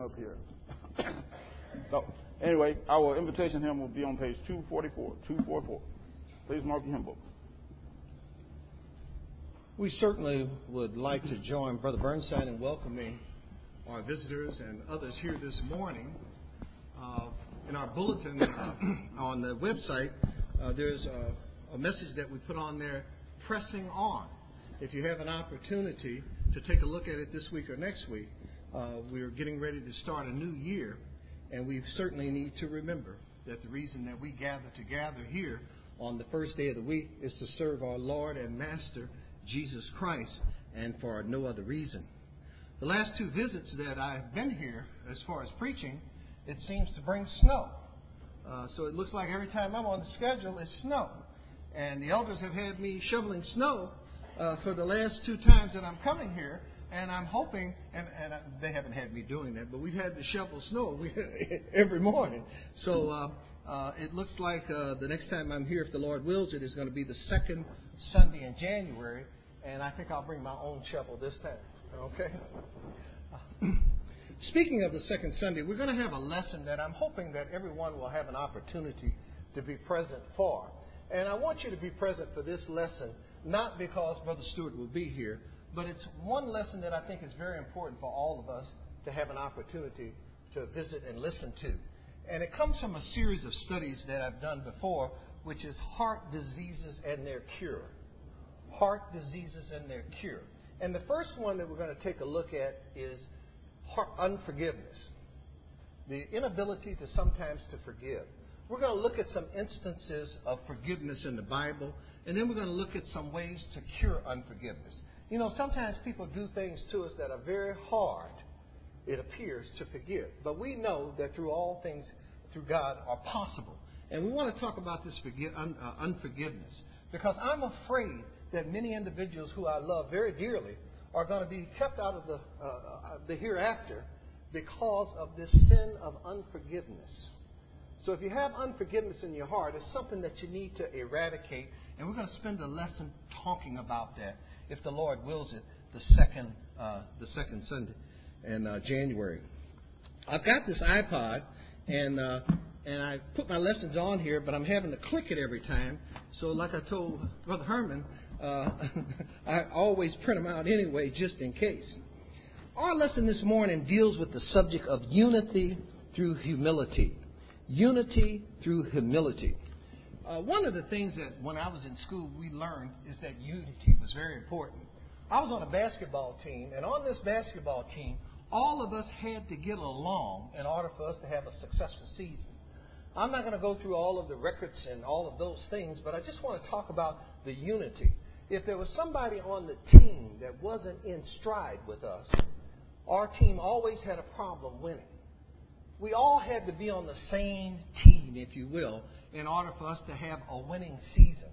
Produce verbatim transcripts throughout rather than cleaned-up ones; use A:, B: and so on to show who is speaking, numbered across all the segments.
A: up here. So, anyway, our invitation hymn will be on page two forty-four, two forty-four. Please mark your hymn books.
B: We certainly would like to join Brother Burnside in welcoming our visitors and others here this morning. Uh, in our bulletin uh, on the website, uh, there's a, a message that we put on there, Pressing On. If you have an opportunity to take a look at it this week or next week, uh, we're getting ready to start a new year, and we certainly need to remember that the reason that we gather together here on the first day of the week is to serve our Lord and Master, Jesus Christ, and for no other reason. The last two visits that I've been here, as far as preaching, it seems to bring snow. Uh, so it looks like every time I'm on the schedule, it's snow. And the elders have had me shoveling snow uh, for the last two times that I'm coming here. And I'm hoping, and, and they haven't had me doing that, but we've had to shovel snow every morning. So uh, uh, it looks like uh, the next time I'm here, if the Lord wills it, is going to be the second Sunday in January. And I think I'll bring my own shovel this time. Okay? Speaking of the second Sunday, we're going to have a lesson that I'm hoping that everyone will have an opportunity to be present for. And I want you to be present for this lesson, not because Brother Stewart will be here, but it's one lesson that I think is very important for all of us to have an opportunity to visit and listen to. And it comes from a series of studies that I've done before, which is heart diseases and their cure. Heart diseases and their cure. And the first one that we're going to take a look at is heart unforgiveness. The inability to sometimes to forgive. We're going to look at some instances of forgiveness in the Bible, and then we're going to look at some ways to cure unforgiveness. You know, sometimes people do things to us that are very hard, it appears, to forgive. But we know that through all things, through God, are possible. And we want to talk about this forgive, un, uh, unforgiveness. Because I'm afraid that many individuals who I love very dearly are going to be kept out of the, uh, uh, the hereafter because of this sin of unforgiveness. So if you have unforgiveness in your heart, it's something that you need to eradicate. And we're going to spend a lesson talking about that, if the Lord wills it, the second uh, the second Sunday in uh, January. I've got this iPod, and uh, and I put my lessons on here, but I'm having to click it every time. So like I told Brother Herman, uh, I always print them out anyway, just in case. Our lesson this morning deals with the subject of unity through humility. Unity through humility. Uh, one of the things that when I was in school we learned is that unity was very important. I was on a basketball team, and on this basketball team, all of us had to get along in order for us to have a successful season. I'm not going to go through all of the records and all of those things, but I just want to talk about the unity. If there was somebody on the team that wasn't in stride with us, our team always had a problem winning. We all had to be on the same team, if you will, in order for us to have a winning season.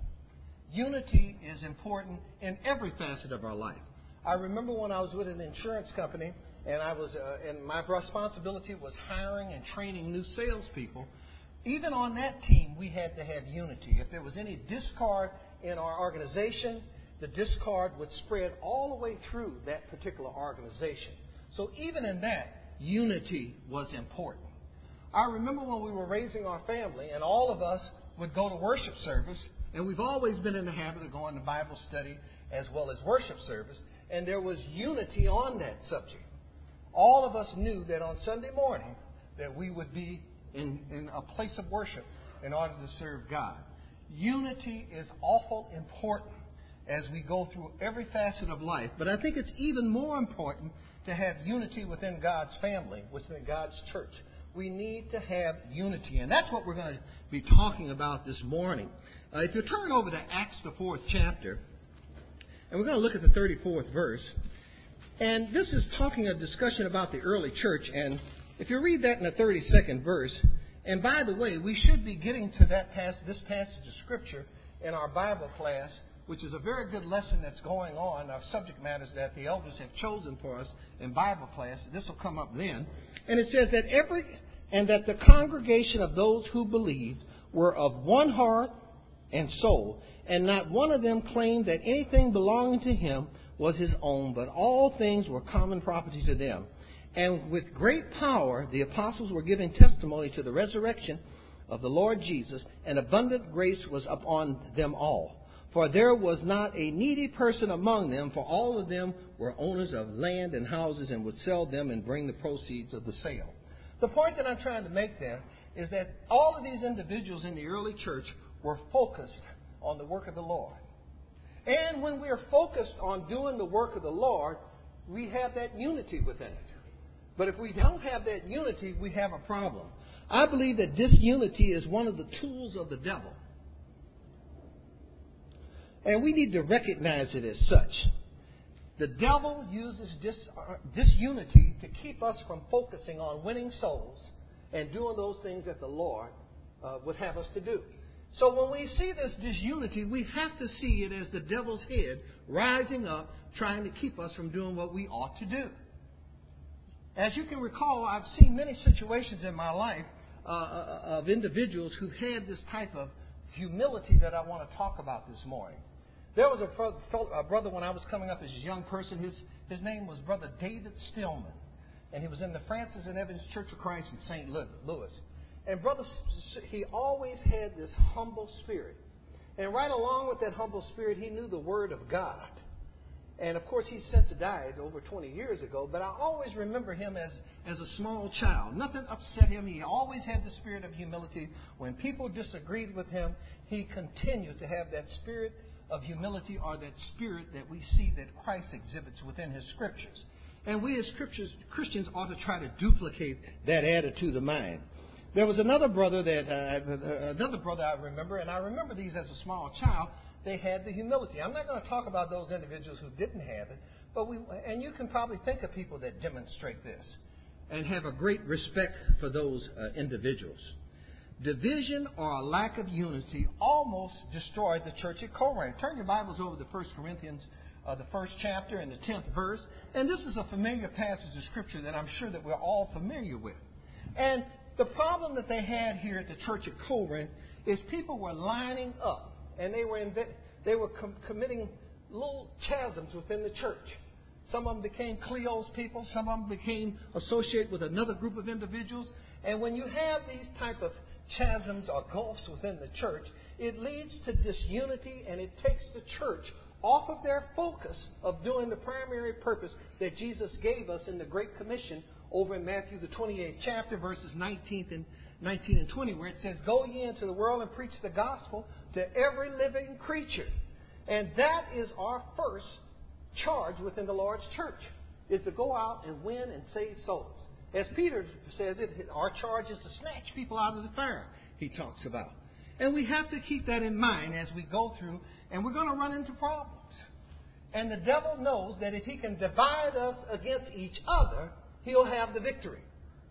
B: Unity is important in every facet of our life. I remember when I was with an insurance company, and I was, uh, and my responsibility was hiring and training new salespeople. Even on that team, we had to have unity. If there was any discord in our organization, the discord would spread all the way through that particular organization. So even in that, unity was important. I remember when we were raising our family, and all of us would go to worship service, and we've always been in the habit of going to Bible study as well as worship service, and there was unity on that subject. All of us knew that on Sunday morning that we would be in, in a place of worship in order to serve God. Unity is awful important as we go through every facet of life, but I think it's even more important to have unity within God's family, within God's church. We need to have unity, and that's what we're going to be talking about this morning. Uh, if you turn over to Acts, the fourth chapter, and we're going to look at the thirty-fourth verse, and this is talking a discussion about the early church, and if you read that in the thirty-second verse, and by the way, we should be getting to that pas- this passage of Scripture in our Bible class, which is a very good lesson that's going on, our subject matters that the elders have chosen for us in Bible class. This will come up then. And it says that every, and that the congregation of those who believed were of one heart and soul, and not one of them claimed that anything belonging to him was his own, but all things were common property to them. And with great power, the apostles were giving testimony to the resurrection of the Lord Jesus, and abundant grace was upon them all. For there was not a needy person among them, for all of them were owners of land and houses and would sell them and bring the proceeds of the sale. The point that I'm trying to make then is that all of these individuals in the early church were focused on the work of the Lord. And when we are focused on doing the work of the Lord, we have that unity within it. But if we don't have that unity, we have a problem. I believe that disunity is one of the tools of the devil. And we need to recognize it as such. The devil uses dis, uh, disunity to keep us from focusing on winning souls and doing those things that the Lord uh, would have us to do. So when we see this disunity, we have to see it as the devil's head rising up, trying to keep us from doing what we ought to do. As you can recall, I've seen many situations in my life uh, of individuals who had this type of humility that I want to talk about this morning. There was a, a brother when I was coming up as a young person. His, his name was Brother David Stillman. And he was in the Francis and Evans Church of Christ in Saint Louis. And Brother, he always had this humble spirit. And right along with that humble spirit, he knew the Word of God. And, of course, he's since died over twenty years ago. But I always remember him as, as a small child. Nothing upset him. He always had the spirit of humility. When people disagreed with him, he continued to have that spirit of humility, or that spirit that we see that Christ exhibits within His Scriptures. And we as scriptures, Christians ought to try to duplicate that attitude of mind. There was another brother that uh, another brother I remember, and I remember these as a small child. They had the humility. I'm not going to talk about those individuals who didn't have it, but we and you can probably think of people that demonstrate this and have a great respect for those uh, individuals. Division or a lack of unity almost destroyed the church at Corinth. Turn your Bibles over to First Corinthians, uh, the first chapter and the tenth verse. And this is a familiar passage of Scripture that I'm sure that we're all familiar with. And the problem that they had here at the church at Corinth is people were lining up, and they were inv- they were com- committing little chasms within the church. Some of them became Cleo's people. Some of them became associated with another group of individuals. And when you have these type of chasms or gulfs within the church, it leads to disunity, and it takes the church off of their focus of doing the primary purpose that Jesus gave us in the Great Commission over in Matthew the twenty-eighth chapter, verses nineteen and nineteen and twenty, where it says, "Go ye into the world and preach the gospel to every living creature." And that is our first charge within the Lord's church, is to go out and win and save souls. As Peter says it, our charge is to snatch people out of the fire, he talks about. And we have to keep that in mind as we go through, and we're going to run into problems. And the devil knows that if he can divide us against each other, he'll have the victory.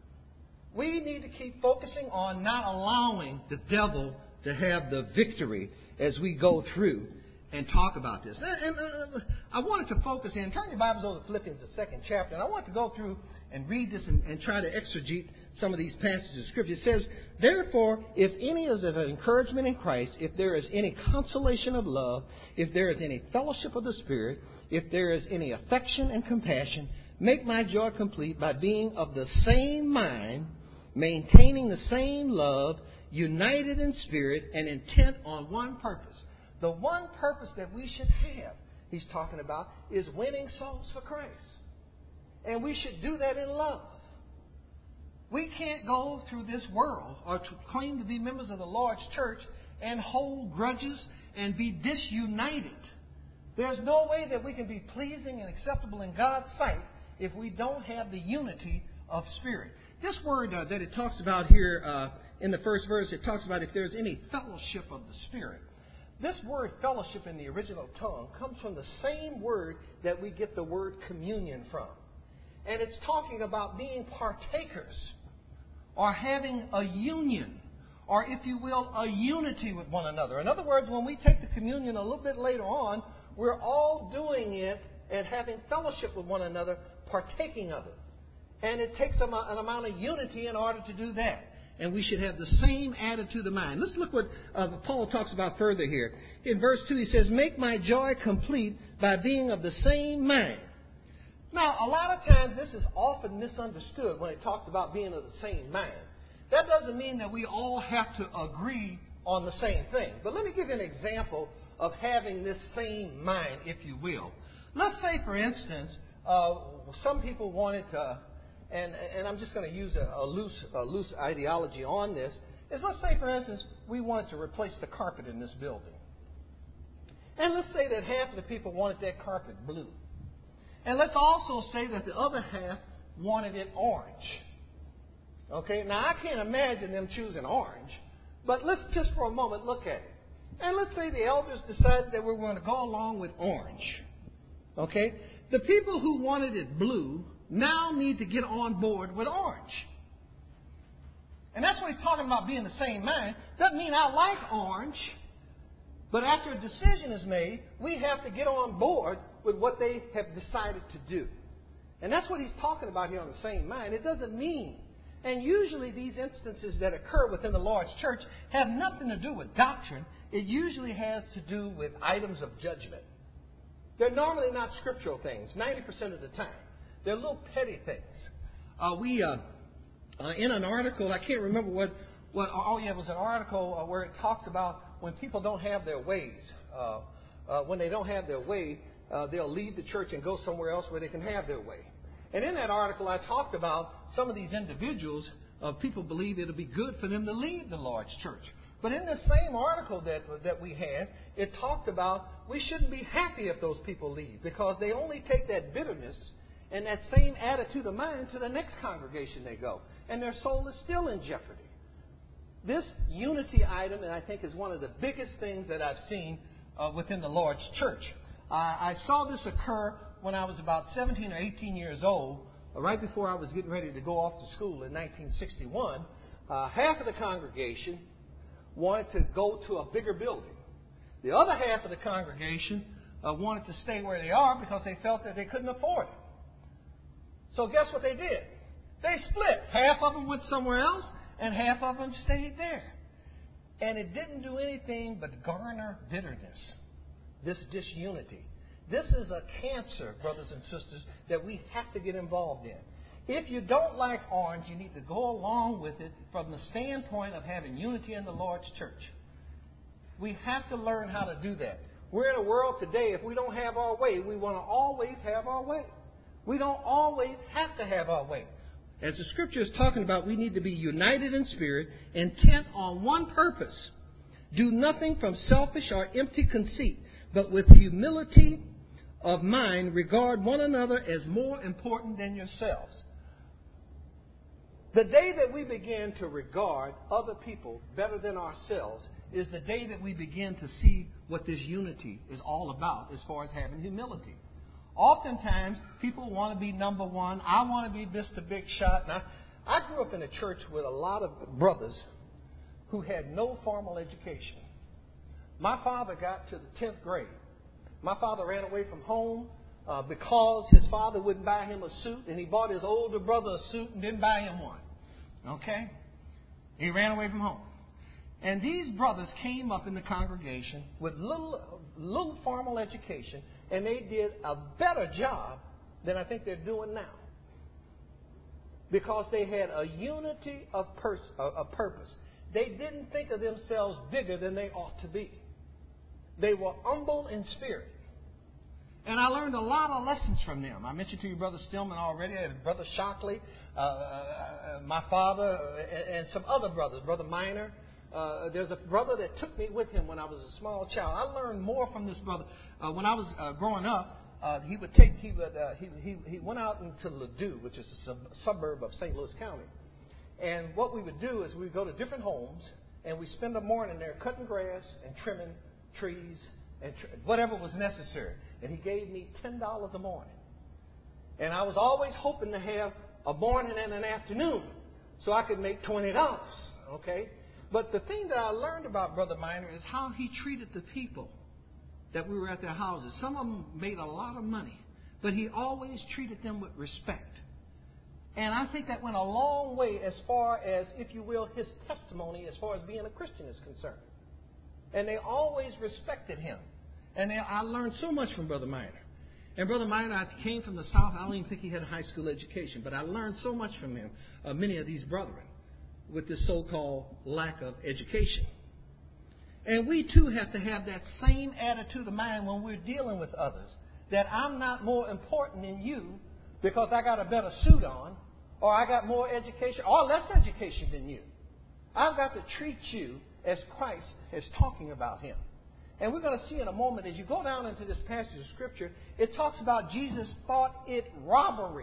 B: We need to keep focusing on not allowing the devil to have the victory as we go through and talk about this. And uh, I wanted to focus in. Turn your Bibles over to Philippians, the second chapter. And I want to go through and read this and, and try to exegete some of these passages of Scripture. It says, "Therefore, if any is of encouragement in Christ, if there is any consolation of love, if there is any fellowship of the Spirit, if there is any affection and compassion, make my joy complete by being of the same mind, maintaining the same love, united in spirit, and intent on one purpose." The one purpose that we should have, he's talking about, is winning souls for Christ. And we should do that in love. We can't go through this world or to claim to be members of the Lord's church and hold grudges and be disunited. There's no way that we can be pleasing and acceptable in God's sight if we don't have the unity of spirit. This word uh, that it talks about here uh, in the first verse, it talks about if there's any fellowship of the Spirit. This word fellowship in the original tongue comes from the same word that we get the word communion from. And it's talking about being partakers or having a union, or if you will, a unity with one another. In other words, when we take the communion a little bit later on, we're all doing it and having fellowship with one another, partaking of it. And it takes an amount of unity in order to do that. And we should have the same attitude of mind. Let's look what uh, Paul talks about further here. In verse two, he says, "Make my joy complete by being of the same mind." Now, a lot of times this is often misunderstood when it talks about being of the same mind. That doesn't mean that we all have to agree on the same thing. But let me give you an example of having this same mind, if you will. Let's say, for instance, uh, some people wanted to, and, and I'm just going to use a, a, loose, a loose ideology on this, is let's say, for instance, we wanted to replace the carpet in this building. And let's say that half of the people wanted that carpet blue. And let's also say that the other half wanted it orange. Okay, now I can't imagine them choosing orange, but let's just for a moment look at it. And let's say the elders decided that we're going to go along with orange. Okay, the people who wanted it blue now need to get on board with orange. And that's what he's talking about, being the same mind. Doesn't mean I like orange, but after a decision is made, we have to get on board with what they have decided to do. And that's what he's talking about here on the same mind. It doesn't mean, and usually these instances that occur within the Lord's church have nothing to do with doctrine. It usually has to do with items of judgment. They're normally not scriptural things, ninety percent of the time. They're little petty things. Uh, we, uh, uh, in an article, I can't remember what, what oh yeah, it was an article uh, where it talks about when people don't have their ways. Uh, uh, when they don't have their way, uh, they'll leave the church and go somewhere else where they can have their way. And in that article, I talked about some of these individuals, uh, people believe it'll be good for them to leave the Lord's church. But in the same article that, that we had, it talked about we shouldn't be happy if those people leave because they only take that bitterness and that same attitude of mind to the next congregation they go. And their soul is still in jeopardy. This unity item, and I think, is one of the biggest things that I've seen uh, within the Lord's church. Uh, I saw this occur when I was about seventeen or eighteen years old, uh, right before I was getting ready to go off to school in nineteen sixty-one. Uh, half of the congregation wanted to go to a bigger building. The other half of the congregation uh, wanted to stay where they are because they felt that they couldn't afford it. So guess what they did? They split. Half of them went somewhere else, and half of them stayed there. And it didn't do anything but garner bitterness, this disunity. This is a cancer, brothers and sisters, that we have to get involved in. If you don't like orange, you need to go along with it from the standpoint of having unity in the Lord's church. We have to learn how to do that. We're in a world today, if we don't have our way, we want to always have our way. We don't always have to have our way. As the Scripture is talking about, we need to be united in spirit, intent on one purpose. Do nothing from selfish or empty conceit, but with humility of mind, regard one another as more important than yourselves. The day that we begin to regard other people better than ourselves is the day that we begin to see what this unity is all about as far as having humility. Oftentimes, people want to be number one. I want to be Mister Big Shot. Now, I grew up in a church with a lot of brothers who had no formal education. My father got to the tenth grade. My father ran away from home uh, because his father wouldn't buy him a suit, and he bought his older brother a suit and didn't buy him one. Okay? He ran away from home. And these brothers came up in the congregation with little, little formal education, and they did a better job than I think they're doing now. Because they had a unity of, pers- of purpose. They didn't think of themselves bigger than they ought to be. They were humble in spirit. And I learned a lot of lessons from them. I mentioned to you Brother Stillman already, and Brother Shockley, uh, uh, my father, uh, and, and some other brothers, Brother Minor. Uh, there's a brother that took me with him when I was a small child. I learned more from this brother. Uh, when I was uh, growing up, uh, he would take, he would, uh, he, he, he went out into Ladue, which is a sub- suburb of Saint Louis County. And what we would do is we would go to different homes, and we spend the morning there cutting grass and trimming trees and tr- whatever was necessary. And he gave me ten dollars a morning. And I was always hoping to have a morning and an afternoon so I could make twenty dollars. Okay? But the thing that I learned about Brother Minor is how he treated the people that we were at their houses. Some of them made a lot of money, but he always treated them with respect. And I think that went a long way as far as, if you will, his testimony as far as being a Christian is concerned. And they always respected him. And they, I learned so much from Brother Minor. And Brother Minor came from the South. I don't even think he had a high school education, but I learned so much from him, uh, many of these brethren, with this so-called lack of education. And we too have to have that same attitude of mind when we're dealing with others, that I'm not more important than you because I got a better suit on, or I got more education, or less education than you. I've got to treat you as Christ is talking about him. And we're going to see in a moment, as you go down into this passage of Scripture, it talks about Jesus thought it robbery.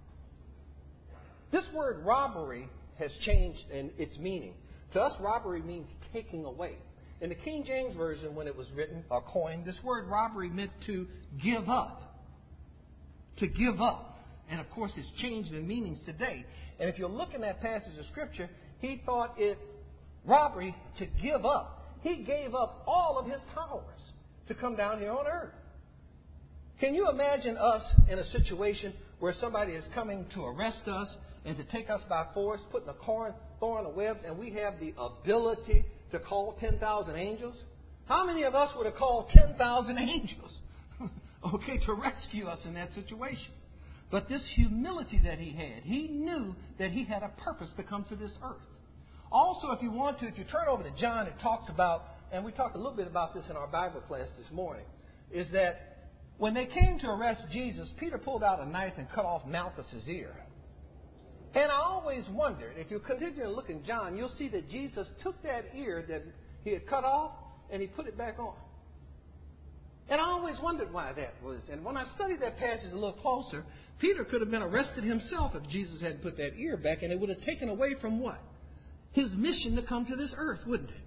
B: This word robbery has changed in its meaning. To us, robbery means taking away. In the King James Version, when it was written or coined, this word robbery meant to give up. To give up. And of course, it's changed in meanings today. And if you're looking at that passage of Scripture, he thought it robbery to give up. He gave up all of his powers to come down here on earth. Can you imagine us in a situation where somebody is coming to arrest us and to take us by force, putting a thorn in the webs, and we have the ability to call ten thousand angels? How many of us would have called ten thousand angels, okay, to rescue us in that situation? But this humility that he had, he knew that he had a purpose to come to this earth. Also, if you want to, if you turn over to John, it talks about, and we talked a little bit about this in our Bible class this morning, is that when they came to arrest Jesus, Peter pulled out a knife and cut off Malchus's ear. And I always wondered, if you continue to look in John, you'll see that Jesus took that ear that he had cut off and he put it back on. And I always wondered why that was. And when I studied that passage a little closer, Peter could have been arrested himself if Jesus hadn't put that ear back, and it would have taken away from what? His mission to come to this earth, wouldn't it?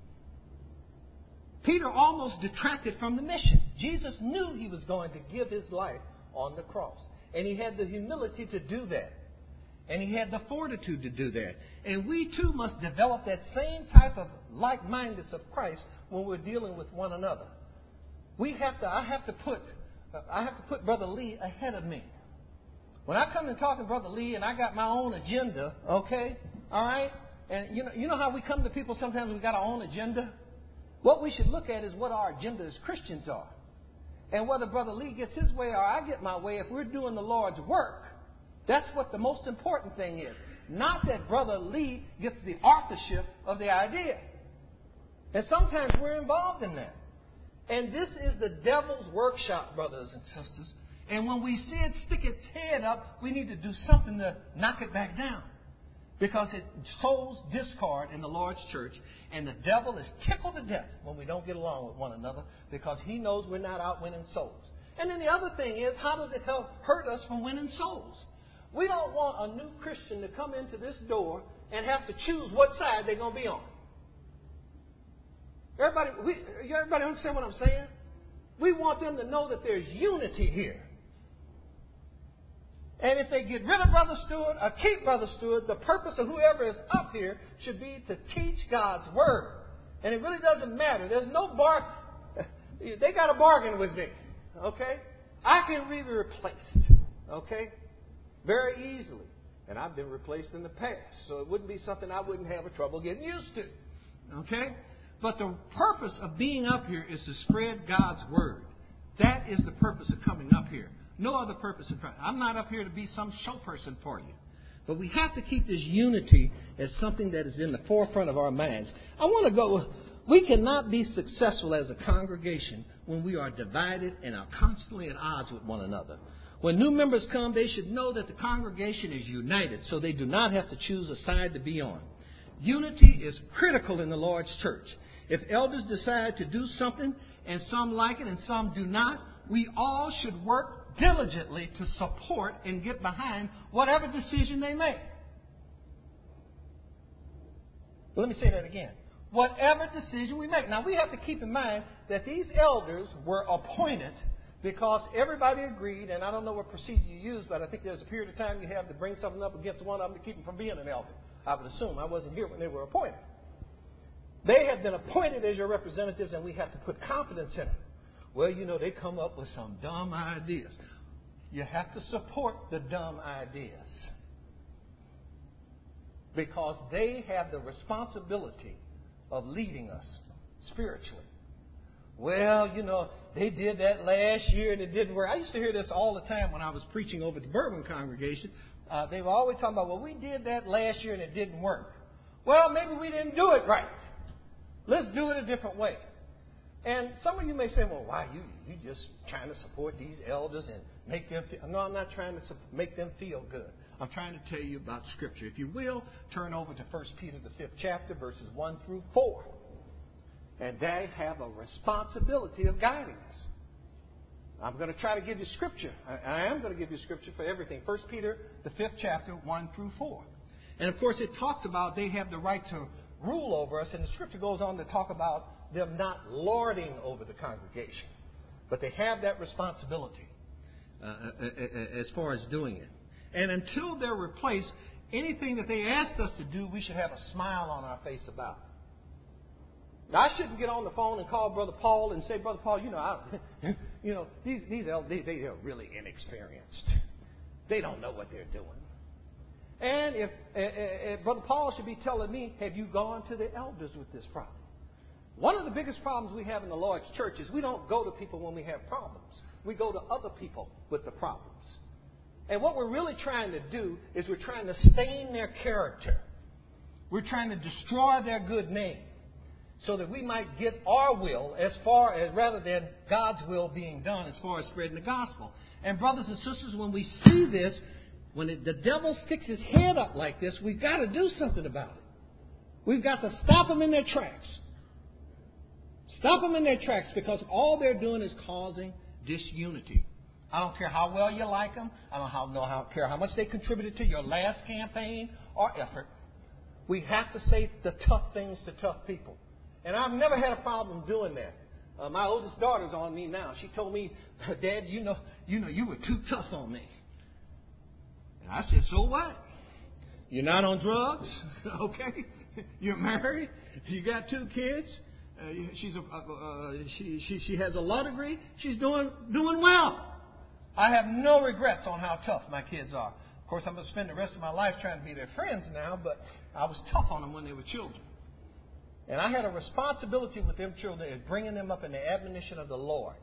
B: Peter almost detracted from the mission. Jesus knew he was going to give his life on the cross. And he had the humility to do that. And he had the fortitude to do that. And we too must develop that same type of like-mindedness of Christ when we're dealing with one another. We have to, I have to put, I have to put Brother Lee ahead of me. When I come and talk to Brother Lee and I got my own agenda, okay, all right? And you know, you know how we come to people sometimes we got our own agenda? What we should look at is what our agenda as Christians are. And whether Brother Lee gets his way or I get my way, if we're doing the Lord's work, that's what the most important thing is. Not that Brother Lee gets the authorship of the idea. And sometimes we're involved in that. And this is the devil's workshop, brothers and sisters. And when we see it stick its head up, we need to do something to knock it back down. Because it sows discord in the Lord's church, and the devil is tickled to death when we don't get along with one another because he knows we're not out winning souls. And then the other thing is, how does it help hurt us from winning souls? We don't want a new Christian to come into this door and have to choose what side they're going to be on. Everybody, we, everybody understand what I'm saying? We want them to know that there's unity here. And if they get rid of Brother Stewart or keep Brother Stewart, the purpose of whoever is up here should be to teach God's Word. And it really doesn't matter. There's no bar. They got a bargain with me. Okay? I can be replaced. Okay? Very easily. And I've been replaced in the past. So it wouldn't be something I wouldn't have a trouble getting used to. Okay? But the purpose of being up here is to spread God's Word. That is the purpose of coming up here. No other purpose in front. I'm not up here to be some show person for you. But we have to keep this unity as something that is in the forefront of our minds. I want to go, we cannot be successful as a congregation when we are divided and are constantly at odds with one another. When new members come, they should know that the congregation is united, so they do not have to choose a side to be on. Unity is critical in the Lord's church. If elders decide to do something and some like it and some do not, we all should work diligently to support and get behind whatever decision they make. Well, let me say that again. Whatever decision we make. Now, we have to keep in mind that these elders were appointed because everybody agreed, and I don't know what procedure you use, but I think there's a period of time you have to bring something up against one of them to keep them from being an elder. I would assume. I wasn't here when they were appointed. They have been appointed as your representatives, and we have to put confidence in them. Well, you know, they come up with some dumb ideas. You have to support the dumb ideas because they have the responsibility of leading us spiritually. Well, you know, they did that last year and it didn't work. I used to hear this all the time when I was preaching over at the Bourbon congregation. Uh, they were always talking about, well, we did that last year and it didn't work. Well, maybe we didn't do it right. Let's do it a different way. And some of you may say, well, why, you you just trying to support these elders and make them feel... No, I'm not trying to make them feel good. I'm trying to tell you about Scripture. If you will, turn over to First Peter, the fifth chapter, verses one through four. And they have a responsibility of guiding us. I'm going to try to give you Scripture. I am going to give you Scripture for everything. First Peter, the fifth chapter, one through four. And, of course, it talks about they have the right to rule over us. And the Scripture goes on to talk about them not lording over the congregation. But they have that responsibility uh, as far as doing it. And until they're replaced, anything that they ask us to do, we should have a smile on our face about it. Now, I shouldn't get on the phone and call Brother Paul and say, Brother Paul, you know, I, you know, these these elders, they, they are really inexperienced. They don't know what they're doing. And if uh, uh, Brother Paul should be telling me, have you gone to the elders with this problem? One of the biggest problems we have in the Lord's church is we don't go to people when we have problems. We go to other people with the problems. And what we're really trying to do is we're trying to stain their character. We're trying to destroy their good name so that we might get our will as far as, rather than God's will being done as far as spreading the gospel. And brothers and sisters, when we see this, when it, the devil sticks his head up like this, we've got to do something about it. We've got to stop them in their tracks. Stop them in their tracks, because all they're doing is causing disunity. I don't care how well you like them. I don't know how, care how much they contributed to your last campaign or effort. We have to say the tough things to tough people. And I've never had a problem doing that. Uh, my oldest daughter's on me now. She told me, Dad, you know, you know, you were too tough on me. And I said, so what? You're not on drugs, okay? You're married. You got two kids. Uh, she's a, uh, uh, she, she she has a law degree. She's doing doing well. I have no regrets on how tough my kids are. Of course, I'm going to spend the rest of my life trying to be their friends now, but I was tough on them when they were children. And I had a responsibility with them children in bringing them up in the admonition of the Lord.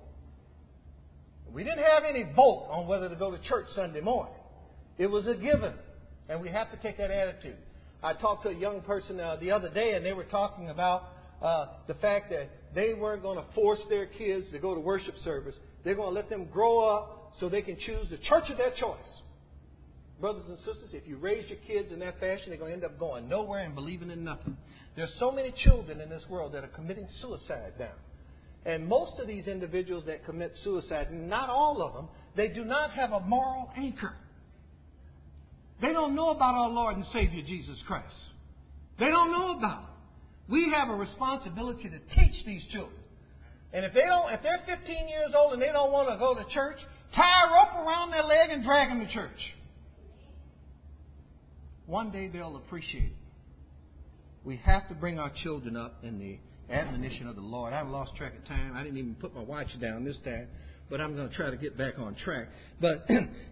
B: We didn't have any vote on whether to go to church Sunday morning. It was a given, and we have to take that attitude. I talked to a young person uh, the other day, and they were talking about uh, the fact that they weren't going to force their kids to go to worship service. They're going to let them grow up so they can choose the church of their choice. Brothers and sisters, if you raise your kids in that fashion, they're going to end up going nowhere and believing in nothing. There's so many children in this world that are committing suicide now. And most of these individuals that commit suicide, not all of them, they do not have a moral anchor. They don't know about our Lord and Savior Jesus Christ. They don't know about Him. We have a responsibility to teach these children. And if they don't, if they're fifteen years old and they don't want to go to church, tie a rope around their leg and drag them to church. One day they'll appreciate it. We have to bring our children up in the admonition of the Lord. I've lost track of time. I didn't even put my watch down this time, but I'm going to try to get back on track. But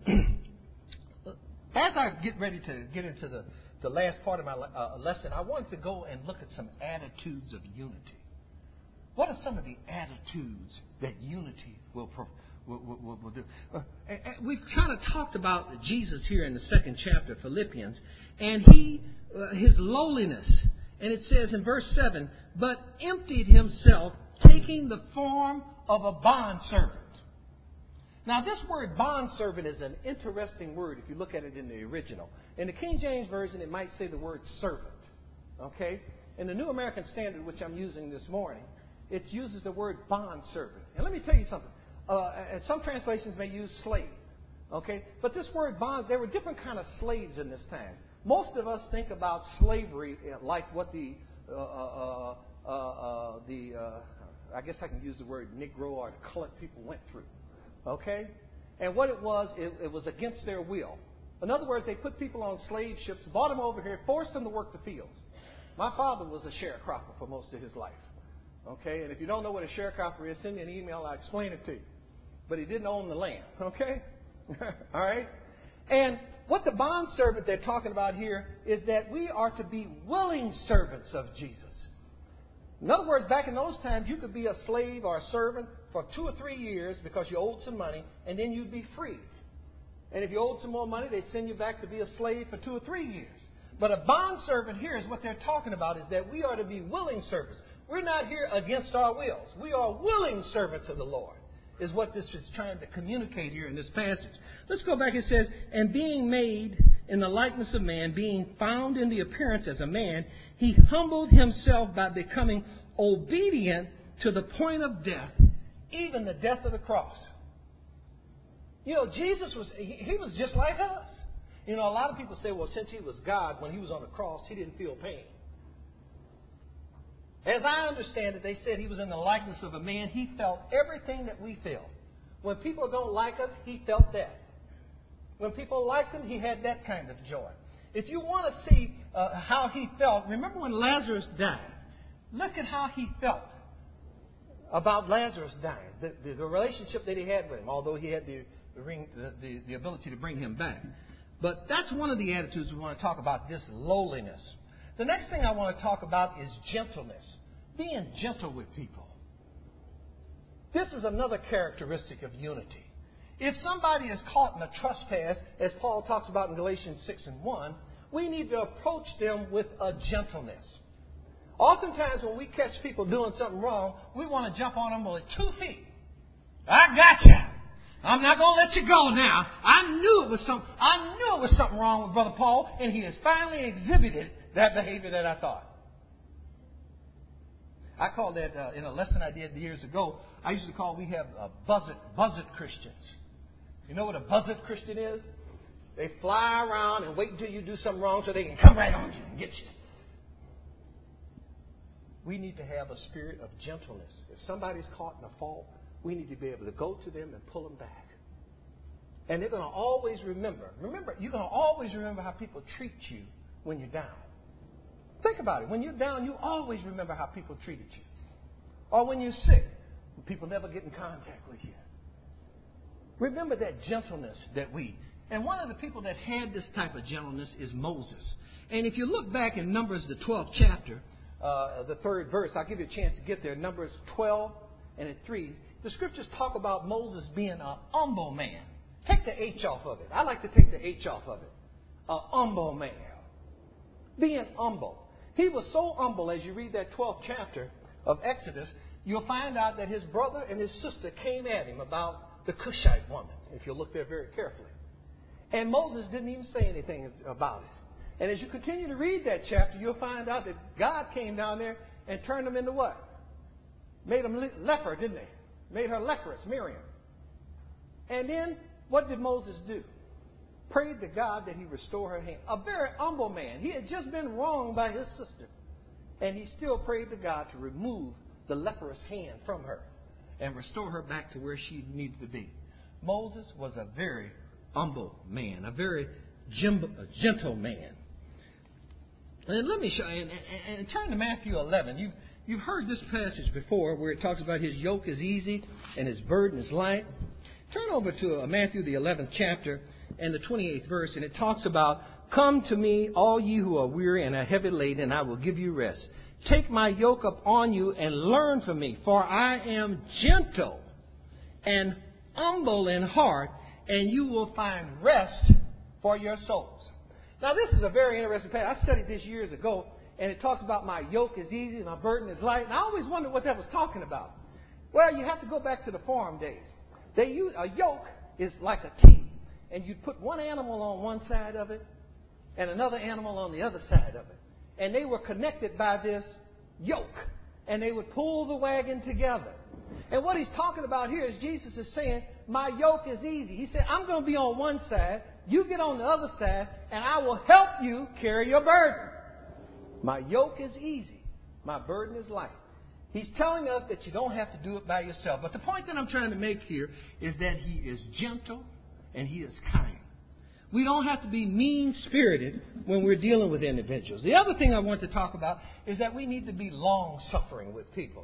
B: as I get ready to get into the, the last part of my uh, lesson, I wanted to go and look at some attitudes of unity. What are some of the attitudes that unity will provide? We'll, we'll, we'll do. Uh, we've kind of talked about Jesus here in the second chapter, Philippians, and he, uh, his lowliness. And it says in verse seven, but emptied himself, taking the form of a bondservant. Now, this word bondservant is an interesting word if you look at it in the original. In the King James Version, it might say the word servant. Okay? In the New American Standard, which I'm using this morning, it uses the word bondservant. And let me tell you something. Uh, and some translations may use slave, okay? But this word bond, there were different kind of slaves in this time. Most of us think about slavery like what the, uh, uh, uh, uh, the uh, I guess I can use the word Negro or the colored people went through, okay? And what it was, it, it was against their will. In other words, they put people on slave ships, brought them over here, forced them to work the fields. My father was a sharecropper for most of his life, okay? And if you don't know what a sharecropper is, send me an email, I'll explain it to you. But he didn't own the land, okay? All right? And what the bondservant they're talking about here is that we are to be willing servants of Jesus. In other words, back in those times, you could be a slave or a servant for two or three years because you owed some money, and then you'd be freed. And if you owed some more money, they'd send you back to be a slave for two or three years. But a bondservant here is what they're talking about, is that we are to be willing servants. We're not here against our wills. We are willing servants of the Lord, is what this is trying to communicate here in this passage. Let's go back. It says, and being made in the likeness of man, being found in the appearance as a man, he humbled himself by becoming obedient to the point of death, even the death of the cross. You know, Jesus was, he, he was just like us. You know, a lot of people say, well, since he was God, when he was on the cross, he didn't feel pain. As I understand it, they said he was in the likeness of a man. He felt everything that we feel. When people don't like us, he felt that. When people liked him, he had that kind of joy. If you want to see uh, how he felt, remember when Lazarus died. Look at how he felt about Lazarus dying, the, the, the relationship that he had with him, although he had the, the, ring, the, the, the ability to bring him back. But that's one of the attitudes we want to talk about, this lowliness. The next thing I want to talk about is gentleness, being gentle with people. This is another characteristic of unity. If somebody is caught in a trespass, as Paul talks about in Galatians six and one, we need to approach them with a gentleness. Oftentimes when we catch people doing something wrong, we want to jump on them with two feet. I got you. I'm not going to let you go now. I knew it was some, I knew it was something wrong with Brother Paul, and he has finally exhibited that behavior that I thought. I called that, uh, in a lesson I did years ago, I used to call, we have uh, buzzard, buzzard Christians. You know what a buzzard Christian is? They fly around and wait until you do something wrong so they can come right on you and get you. We need to have a spirit of gentleness. If somebody's caught in a fault, we need to be able to go to them and pull them back. And they're going to always remember. Remember, you're going to always remember how people treat you when you're down. Think about it. When you're down, you always remember how people treated you. Or when you're sick, people never get in contact with you. Remember that gentleness that we... And one of the people that had this type of gentleness is Moses. And if you look back in Numbers, the twelfth chapter, uh, the third verse, I'll give you a chance to get there. Numbers twelve and it threes. The scriptures talk about Moses being an humble man. Take the H off of it. I like to take the H off of it. A humble man. Being humble. He was so humble, as you read that twelfth chapter of Exodus, you'll find out that his brother and his sister came at him about the Cushite woman, if you look there very carefully. And Moses didn't even say anything about it. And as you continue to read that chapter, you'll find out that God came down there and turned them into what? Made them leper, didn't they? Made her leprous, Miriam. And then, what did Moses do? Prayed to God that he restore her hand. A very humble man. He had just been wronged by his sister. And he still prayed to God to remove the leprous hand from her and restore her back to where she needed to be. Moses was a very humble man, a very gentle man. And let me show you, and, and, and turn to Matthew eleven. You've, you've heard this passage before where it talks about his yoke is easy and his burden is light. Turn over to uh, Matthew, the eleventh chapter and the twenty-eighth verse, and it talks about, come to me, all ye who are weary and are heavy laden, and I will give you rest. Take my yoke up on you and learn from me, for I am gentle and humble in heart, and you will find rest for your souls. Now, this is a very interesting passage. I studied this years ago, and it talks about my yoke is easy and my burden is light. And I always wondered what that was talking about. Well, you have to go back to the farm days. They use, a yoke is like a T, and you put one animal on one side of it and another animal on the other side of it. And they were connected by this yoke, and they would pull the wagon together. And what he's talking about here is Jesus is saying, my yoke is easy. He said, I'm going to be on one side, you get on the other side, and I will help you carry your burden. My yoke is easy. My burden is light. He's telling us that you don't have to do it by yourself. But the point that I'm trying to make here is that he is gentle and he is kind. We don't have to be mean-spirited when we're dealing with individuals. The other thing I want to talk about is that we need to be long-suffering with people.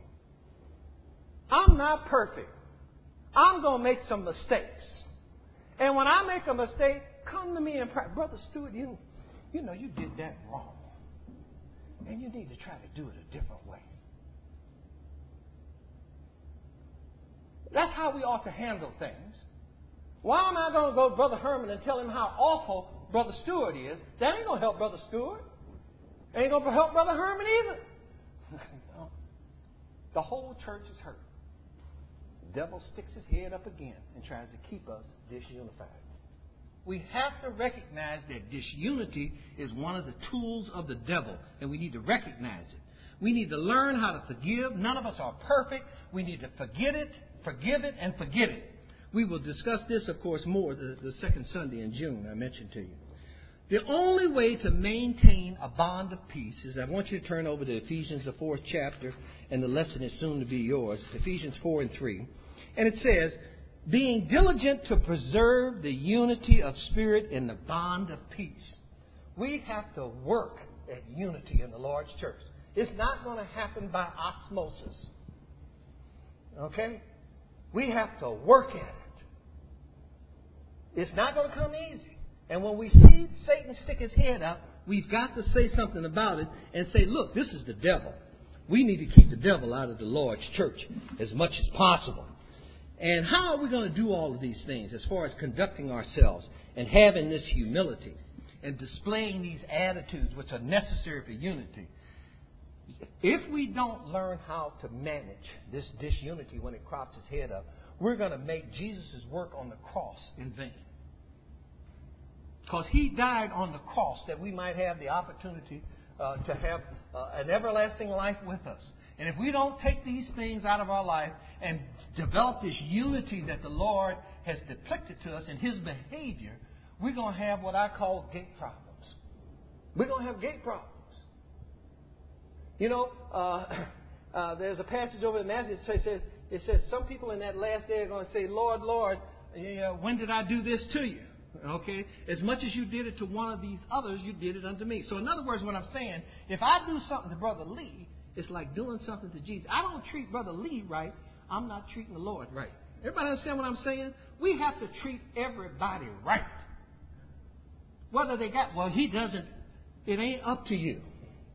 B: I'm not perfect. I'm going to make some mistakes. And when I make a mistake, come to me and pray. Brother Stewart, you, you know you did that wrong. And you need to try to do it a different way. That's how we ought to handle things. Why am I going to go to Brother Herman and tell him how awful Brother Stewart is? That ain't going to help Brother Stewart. Ain't going to help Brother Herman either. No. The whole church is hurt. The devil sticks his head up again and tries to keep us disunified. We have to recognize that disunity is one of the tools of the devil, and we need to recognize it. We need to learn how to forgive. None of us are perfect. We need to forget it, forgive it, and forget it. We will discuss this, of course, more the, the second Sunday in June I mentioned to you. The only way to maintain a bond of peace is, I want you to turn over to Ephesians, the fourth chapter, and the lesson is soon to be yours, Ephesians four and three. And it says, being diligent to preserve the unity of spirit in the bond of peace. We have to work at unity in the Lord's church. It's not going to happen by osmosis. Okay? We have to work at it. It's not going to come easy. And when we see Satan stick his head up, we've got to say something about it and say, look, this is the devil. We need to keep the devil out of the Lord's church as much as possible. And how are we going to do all of these things as far as conducting ourselves and having this humility and displaying these attitudes which are necessary for unity? If we don't learn how to manage this disunity when it crops its head up, we're going to make Jesus' work on the cross in vain. Because he died on the cross that we might have the opportunity uh, to have uh, an everlasting life with us. And if we don't take these things out of our life and develop this unity that the Lord has depicted to us in his behavior, we're going to have what I call gate problems. We're going to have gate problems. You know, uh, uh, there's a passage over in Matthew that says, it says some people in that last day are going to say, Lord, Lord, yeah, when did I do this to you? Okay? As much as you did it to one of these others, you did it unto me. So in other words, what I'm saying, if I do something to Brother Lee, it's like doing something to Jesus. I don't treat Brother Lee right. I'm not treating the Lord right. Everybody understand what I'm saying? We have to treat everybody right. Whether they got, well, he doesn't, it ain't up to you.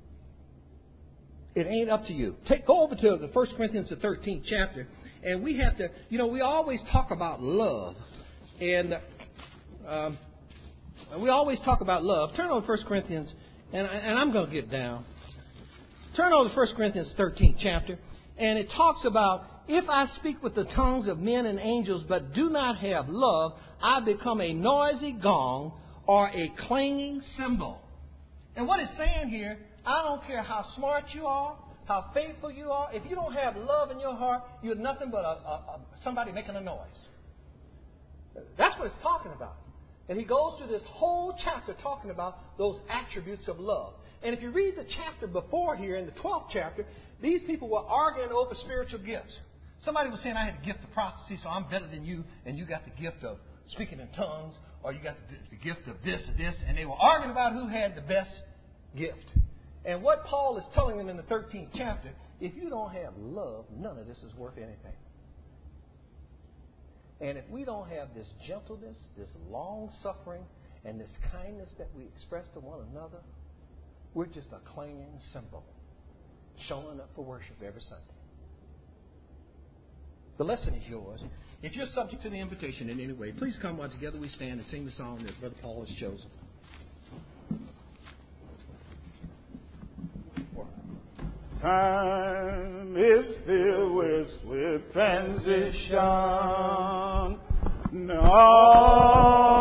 B: It ain't up to you. Take, go over to the First Corinthians, the thirteenth chapter, and we have to, you know, we always talk about love. And um, we always talk about love. Turn over to First Corinthians, and, and I'm going to get down. Turn over to First Corinthians thirteenth chapter, and it talks about, if I speak with the tongues of men and angels but do not have love, I become a noisy gong or a clanging cymbal. And what it's saying here, I don't care how smart you are, how faithful you are, if you don't have love in your heart, you're nothing but a, a, a, somebody making a noise. That's what it's talking about. And he goes through this whole chapter talking about those attributes of love. And if you read the chapter before here, in the twelfth chapter, these people were arguing over spiritual gifts. Somebody was saying, I had the gift of prophecy, so I'm better than you, and you got the gift of speaking in tongues, or you got the, the gift of this or this. And they were arguing about who had the best gift. And what Paul is telling them in the thirteenth chapter, if you don't have love, none of this is worth anything. And if we don't have this gentleness, this long-suffering, and this kindness that we express to one another, we're just a clanging cymbal showing up for worship every Sunday. The lesson is yours. If you're subject to the invitation in any way, please come while together we stand and sing the song that Brother Paul has chosen.
A: Time is filled with swift transition. No.